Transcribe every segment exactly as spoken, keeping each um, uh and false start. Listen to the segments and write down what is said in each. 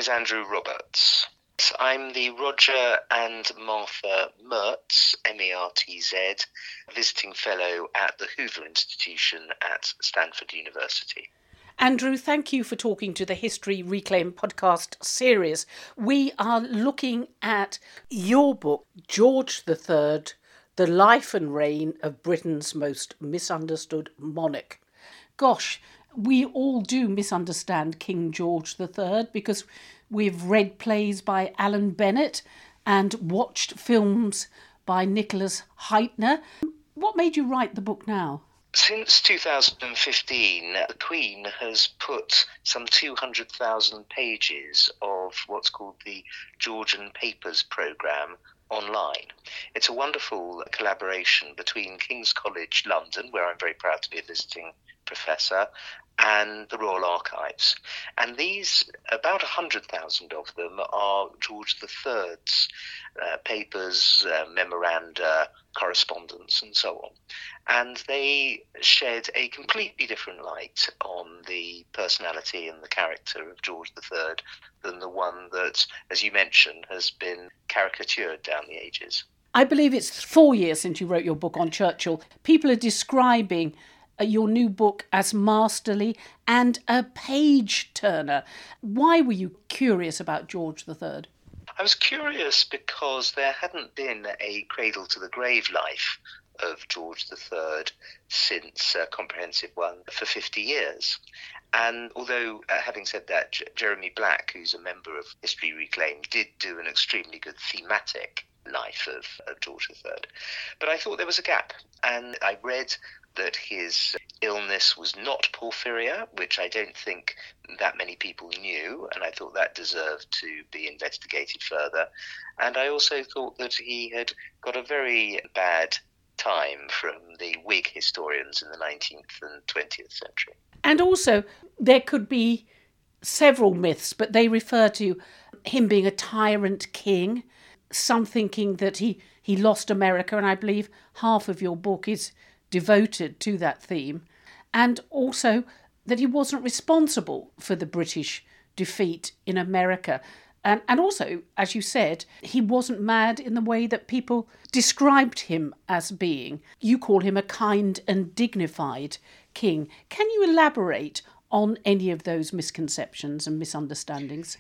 is Andrew Roberts. I'm the Roger and Martha Mertz, M E R T Z, visiting fellow at the Hoover Institution at Stanford University. Andrew, thank you for talking to the History Reclaim podcast series. We are looking at your book, George the Third, The Life and Reign of Britain's Most Misunderstood Monarch. Gosh, we all do misunderstand King George the Third because we've read plays by Alan Bennett and watched films by Nicholas Hytner. What made you write the book now? Since two thousand fifteen, the Queen has put some two hundred thousand pages of what's called the Georgian Papers programme online. It's a wonderful collaboration between King's College London, where I'm very proud to be a visiting professor, and the Royal Archives. And these, about one hundred thousand of them, are George the Third's uh, papers, uh, memoranda, correspondence, and so on. And they shed a completely different light on the personality and the character of George the Third than the one that, as you mentioned, has been caricatured down the ages. I believe it's four years since you wrote your book on Churchill. People are describing your new book as masterly and a page-turner. Why were you curious about George the Third? I was curious because there hadn't been a cradle-to-the-grave life of George the Third since a comprehensive one for fifty years. And although, uh, having said that, J- Jeremy Black, who's a member of History Reclaimed, did do an extremely good thematic life of, of George the Third. But I thought there was a gap, and I read that his illness was not porphyria, which I don't think that many people knew, and I thought that deserved to be investigated further. And I also thought that he had got a very bad time from the Whig historians in the nineteenth and twentieth century. And also, there could be several myths, but they refer to him being a tyrant king, some thinking that he, he lost America, and I believe half of your book is devoted to that theme, and also that he wasn't responsible for the British defeat in America. And, and also, as you said, he wasn't mad in the way that people described him as being. You call him a kind and dignified king. Can you elaborate on any of those misconceptions and misunderstandings?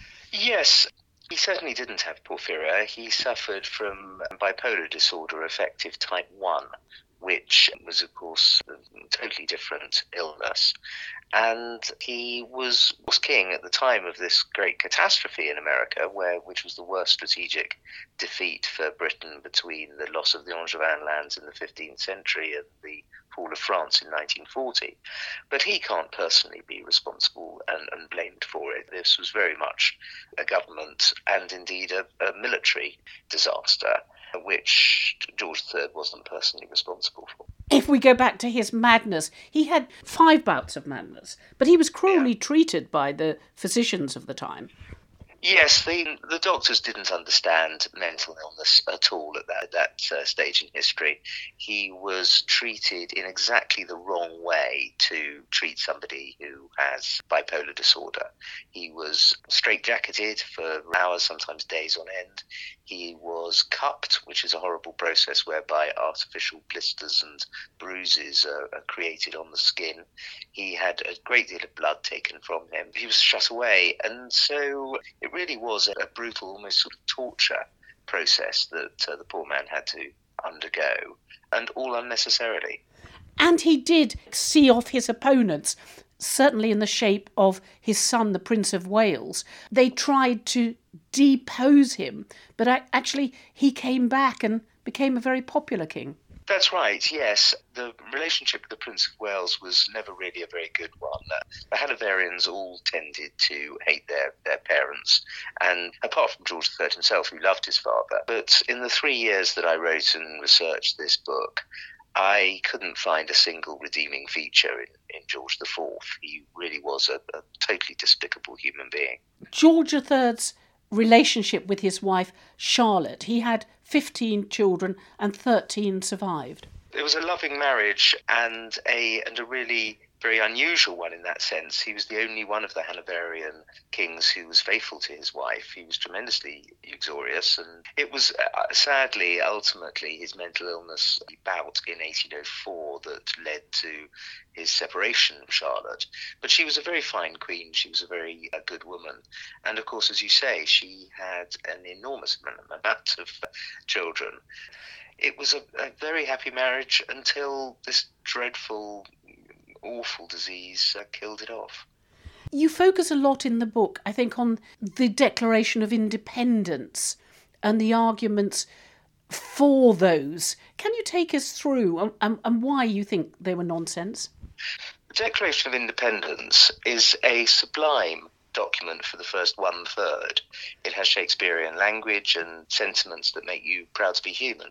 Yes. He certainly didn't have porphyria. He suffered from bipolar disorder affective type one, which was, of course, a totally different illness. And he was, was king at the time of this great catastrophe in America, where which was the worst strategic defeat for Britain between the loss of the Angevin lands in the fifteenth century and the fall of France in nineteen forty. But he can't personally be responsible and, and blamed for it. This was very much a government and indeed a, a military disaster, which George the Third wasn't personally responsible for. If we go back to his madness, he had five bouts of madness, but he was cruelly yeah. treated by the physicians of the time. Yes, the, the doctors didn't understand mental illness at all at that, that uh, stage in history. He was treated in exactly the wrong way to treat somebody who has bipolar disorder. He was straitjacketed for hours, sometimes days on end. He was cupped, which is a horrible process whereby artificial blisters and bruises are, are created on the skin. He had a great deal of blood taken from him. He was shut away, and so it really was a brutal, almost sort of torture process that uh, the poor man had to undergo, and all unnecessarily. And he did see off his opponents, certainly in the shape of his son, the Prince of Wales. They tried to depose him, but actually he came back and became a very popular king. That's right, yes. The relationship with the Prince of Wales was never really a very good one. The Hanoverians all tended to hate their, their parents, and apart from George the Third himself, who loved his father. But in the three years that I wrote and researched this book, I couldn't find a single redeeming feature in, in George the Fourth. He really was a, a totally despicable human being. George the Third's relationship with his wife Charlotte, he had fifteen children and thirteen survived. It was a loving marriage and a and a really very unusual one in that sense. He was the only one of the Hanoverian kings who was faithful to his wife. He was tremendously uxorious, and it was uh, sadly, ultimately, his mental illness bout in eighteen oh four that led to his separation from Charlotte. But she was a very fine queen. She was a very uh, good woman. And of course, as you say, she had an enormous amount of uh, children. It was a, a very happy marriage until this dreadful, awful disease uh, killed it off. You focus a lot in the book, I think, on the Declaration of Independence and the arguments for those. Can you take us through and, and, and why you think they were nonsense? The Declaration of Independence is a sublime document for the first one-third. It has Shakespearean language and sentiments that make you proud to be human.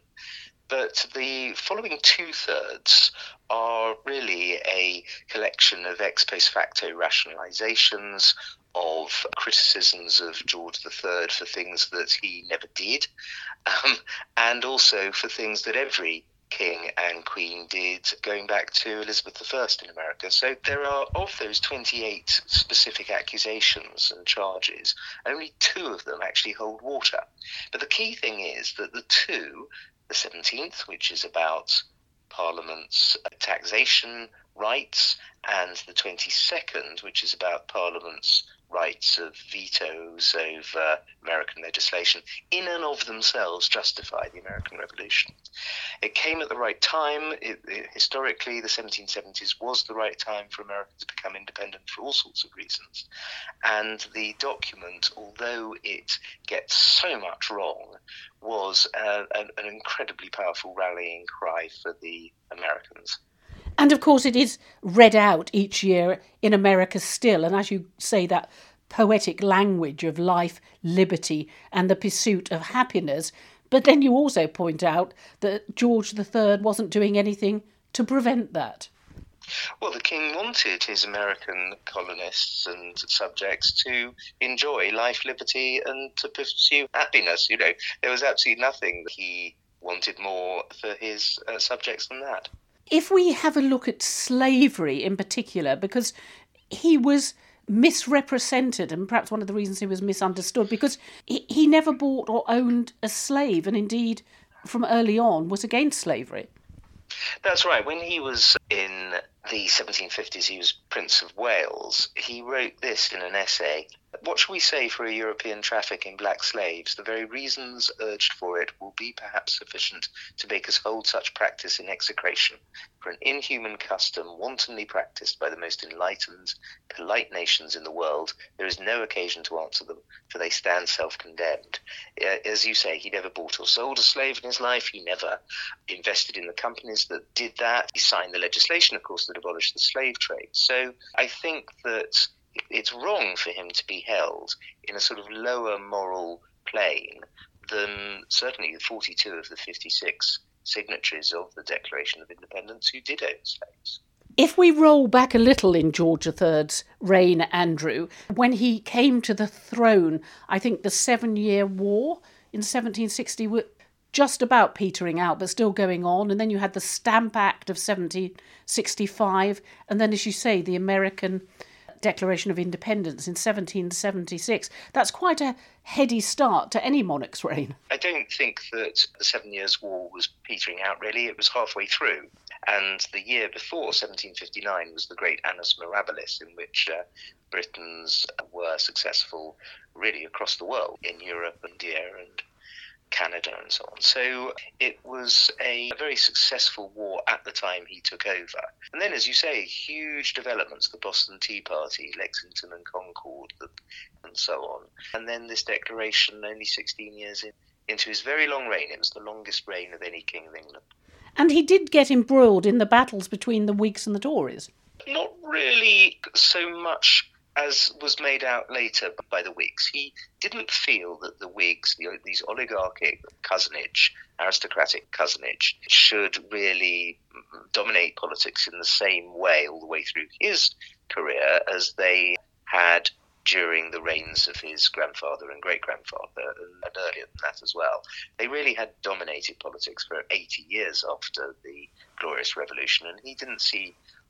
But the following two-thirds are really a collection of ex post facto rationalizations, of criticisms of George the Third for things that he never did, um, and also for things that every king and queen did going back to Elizabeth the First in America. So there are, of those twenty-eight specific accusations and charges, only two of them actually hold water. But the key thing is that the two, the seventeenth, which is about Parliament's taxation rights, and the twenty-second, which is about Parliament's rights of vetoes over American legislation, in and of themselves justify the American Revolution. It came at the right time. It, it, historically, the seventeen seventies was the right time for America to become independent for all sorts of reasons. And the document, although it gets so much wrong, was uh, an, an incredibly powerful rallying cry for the Americans. And of course, it is read out each year in America still. And as you say, that poetic language of life, liberty, and the pursuit of happiness. But then you also point out that George the Third wasn't doing anything to prevent that. Well, the king wanted his American colonists and subjects to enjoy life, liberty, and to pursue happiness. You know, there was absolutely nothing that he wanted more for his uh, subjects than that. If we have a look at slavery in particular, because he was misrepresented, and perhaps one of the reasons he was misunderstood, because he, he never bought or owned a slave, and indeed from early on was against slavery. That's right. When he was in the seventeen fifties, he was Prince of Wales. He wrote this in an essay: "What shall we say for a European traffic in black slaves? The very reasons urged for it will be perhaps sufficient to make us hold such practice in execration. For an inhuman custom wantonly practised by the most enlightened, polite nations in the world, there is no occasion to answer them, for they stand self-condemned." As you say, he never bought or sold a slave in his life. He never invested in the companies that did that. He signed the legislation, of course, that abolished the slave trade. So I think that it's wrong for him to be held in a sort of lower moral plane than certainly the forty-two of the fifty-six signatories of the Declaration of Independence who did own slaves. If we roll back a little in George the Third's reign, Andrew, when he came to the throne, I think the Seven-Year War in seventeen sixty were just about petering out, but still going on. And then you had the Stamp Act of seventeen sixty-five. And then, as you say, the American Declaration of Independence in seventeen seventy-six. That's quite a heady start to any monarch's reign. I don't think that the Seven Years' War was petering out, really. It was halfway through. And the year before, seventeen fifty-nine, was the Great Annus Mirabilis, in which uh, Britons were successful really across the world, in Europe, India, and Canada and so on. So it was a very successful war at the time he took over. And then, as you say, huge developments, the Boston Tea Party, Lexington and Concord, and so on. And then this declaration only sixteen years in, into his very long reign. It was the longest reign of any king of England. And he did get embroiled in the battles between the Whigs and the Tories. Not really so much as was made out later by the Whigs. He didn't feel that the Whigs, the, these oligarchic cousinage, aristocratic cousinage, should really dominate politics in the same way all the way through his career as they had during the reigns of his grandfather and great-grandfather, and earlier than that as well. They really had dominated politics for eighty years after the Glorious Revolution, and he didn't see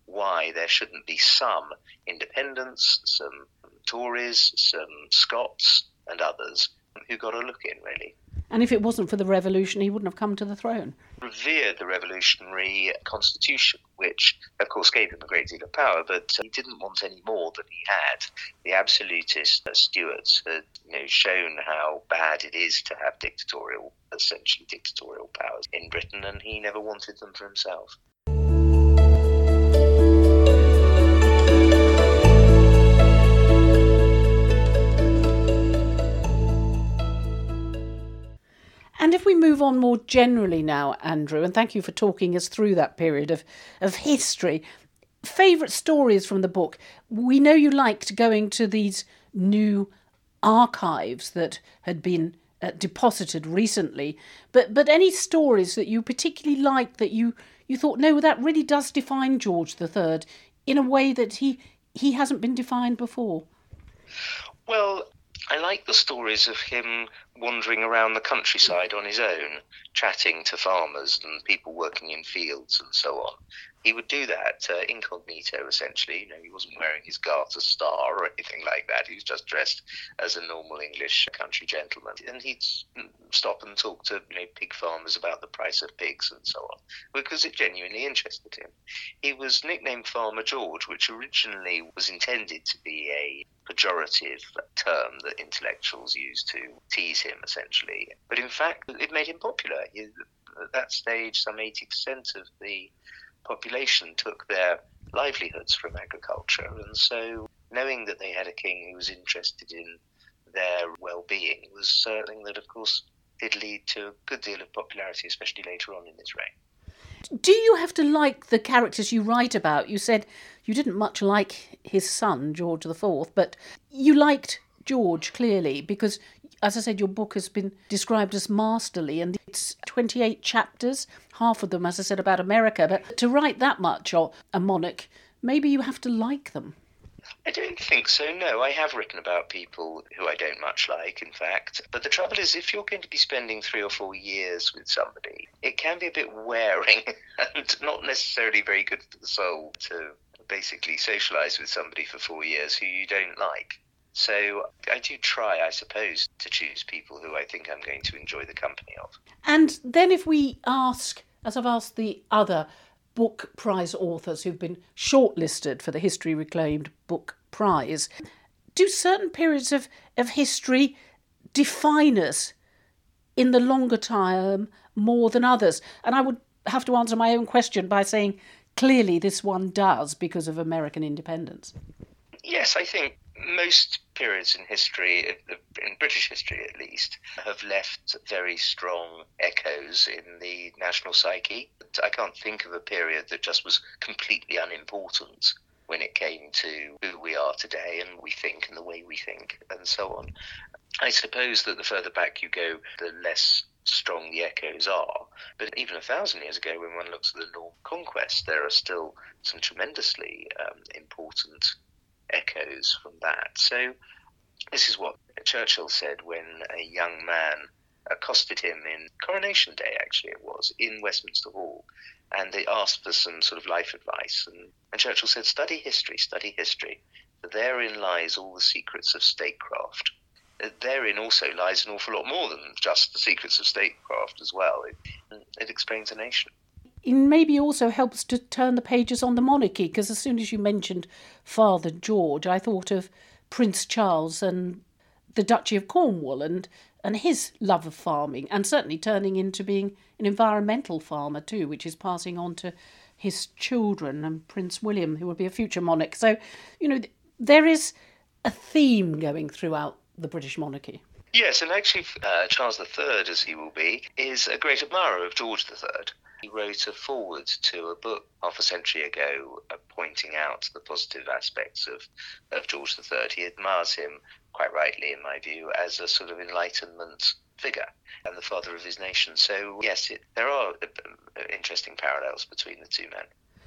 why there shouldn't be some independents, some Tories, some Scots and others who got a look in, really. And if it wasn't for the revolution, he wouldn't have come to the throne. Revered the revolutionary constitution, which, of course, gave him a great deal of power, but he didn't want any more than he had. The absolutist Stuarts had, you know, shown how bad it is to have dictatorial, essentially dictatorial powers in Britain, and he never wanted them for himself. And if we move on more generally now, Andrew, and thank you for talking us through that period of, of history, favourite stories from the book. We know you liked going to these new archives that had been uh, deposited recently, but but any stories that you particularly liked that you, you thought, no, that really does define George the Third in a way that he, he hasn't been defined before? Well, I like the stories of him wandering around the countryside on his own, chatting to farmers and people working in fields and so on. He would do that uh, incognito, essentially. You know, he wasn't wearing his Garter star or anything like that. He was just dressed as a normal English country gentleman. And he'd stop and talk to, you know, pig farmers about the price of pigs and so on, because it genuinely interested him. He was nicknamed Farmer George, which originally was intended to be a pejorative term that intellectuals used to tease him, essentially. But in fact, it made him popular. He, at that stage, some eighty percent of the population took their livelihoods from agriculture, and so knowing that they had a king who was interested in their well-being was something that, of course, did lead to a good deal of popularity, especially later on in his reign. Do you have to like the characters you write about? You said you didn't much like his son, George the Fourth, but you liked George, clearly, because, as I said, your book has been described as masterly, and it's twenty-eight chapters, half of them, as I said, about America. But to write that much on a monarch, maybe you have to like them. I don't think so, no. I have written about people who I don't much like, in fact. But the trouble is, if you're going to be spending three or four years with somebody, it can be a bit wearing and not necessarily very good for the soul to basically socialise with somebody for four years who you don't like. So I do try, I suppose, to choose people who I think I'm going to enjoy the company of. And then if we ask, as I've asked the other book prize authors who've been shortlisted for the History Reclaimed Book Prize, do certain periods of, of history define us in the longer term more than others? And I would have to answer my own question by saying, clearly this one does because of American independence. Yes, I think most periods in history, in British history at least, have left very strong echoes in the national psyche. I can't think of a period that just was completely unimportant when it came to who we are today and we think and the way we think and so on. I suppose that the further back you go, the less strong the echoes are. But even a thousand years ago, when one looks at the Norman Conquest, there are still some tremendously um, important echoes from that. So this is what Churchill said when a young man accosted him in Coronation Day, actually it was, in Westminster Hall, and they asked for some sort of life advice, and, and Churchill said, study history, study history, for therein lies all the secrets of statecraft. Therein also lies an awful lot more than just the secrets of statecraft as well. It, it explains a nation. It maybe also helps to turn the pages on the monarchy, because as soon as you mentioned Father George, I thought of Prince Charles and the Duchy of Cornwall and, and his love of farming, and certainly turning into being an environmental farmer too, which is passing on to his children and Prince William, who will be a future monarch. So, you know, there is a theme going throughout the British monarchy. Yes, and actually uh, Charles the Third, as he will be, is a great admirer of George the Third. He wrote a foreword to a book half a century ago uh, pointing out the positive aspects of, of George the Third. He admires him, quite rightly in my view, as a sort of Enlightenment figure and the father of his nation. So yes, it, there are uh, interesting parallels between the two men.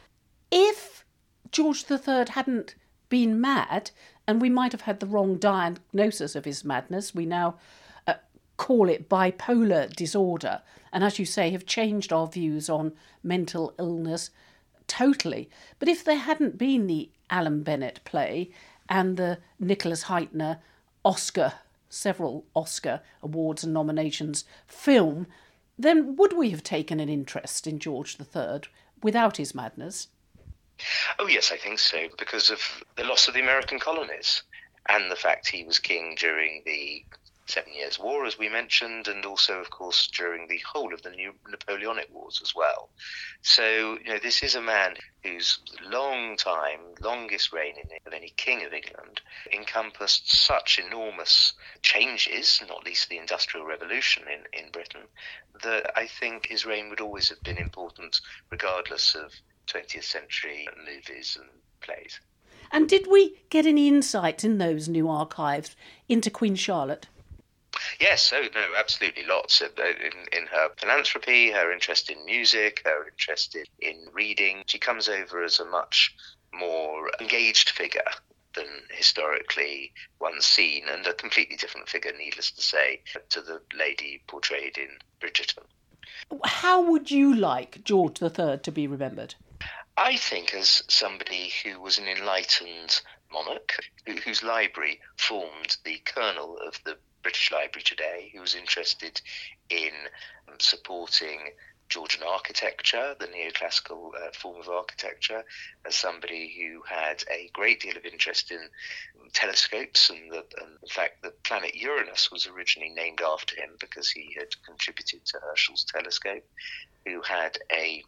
If George the Third hadn't been mad, and we might have had the wrong diagnosis of his madness, we now uh, call it bipolar disorder, and as you say, have changed our views on mental illness totally. But if there hadn't been the Alan Bennett play and the Nicholas Hytner Oscar, several Oscar awards and nominations film, then would we have taken an interest in George the Third without his madness? Oh yes, I think so, because of the loss of the American colonies and the fact he was king during the Seven Years' War, as we mentioned, and also, of course, during the whole of the new Napoleonic Wars as well. So, you know, this is a man whose long time, longest reign of any king of England, encompassed such enormous changes, not least the Industrial Revolution in, in Britain, that I think his reign would always have been important, regardless of twentieth century movies and plays. And did we get any insight in those new archives into Queen Charlotte? Yes, oh no, absolutely, lots. In, in her philanthropy, her interest in music, her interest in reading. She comes over as a much more engaged figure than historically one seen, and a completely different figure, needless to say, to the lady portrayed in Bridgerton. How would you like George the Third to be remembered? I think as somebody who was an enlightened monarch, whose library formed the kernel of the British Library today, who was interested in um, supporting Georgian architecture, the neoclassical uh, form of architecture, as somebody who had a great deal of interest in telescopes, and, the, and in fact the planet Uranus was originally named after him because he had contributed to Herschel's telescope, who had a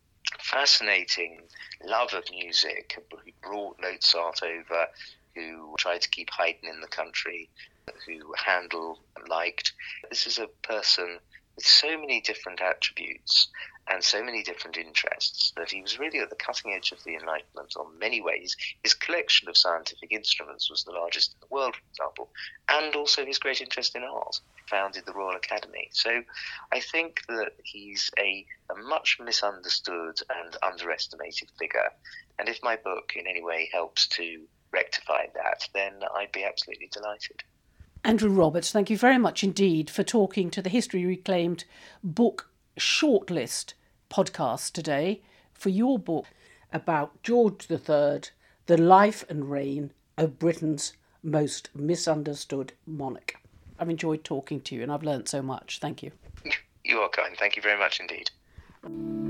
fascinating love of music, who brought Mozart over, who tried to keep Haydn in the country, who Handel liked. This is a person with so many different attributes and so many different interests that he was really at the cutting edge of the Enlightenment on many ways. His collection of scientific instruments was the largest in the world, for example, and also his great interest in art. He founded the Royal Academy. So I think that he's a, a much misunderstood and underestimated figure. And if my book in any way helps to rectify that, then I'd be absolutely delighted. Andrew Roberts, thank you very much indeed for talking to the History Reclaimed book shortlist podcast today for your book about George the Third, the life and reign of Britain's most misunderstood monarch. I've enjoyed talking to you and I've learnt so much. Thank you. You are kind. Thank you very much indeed.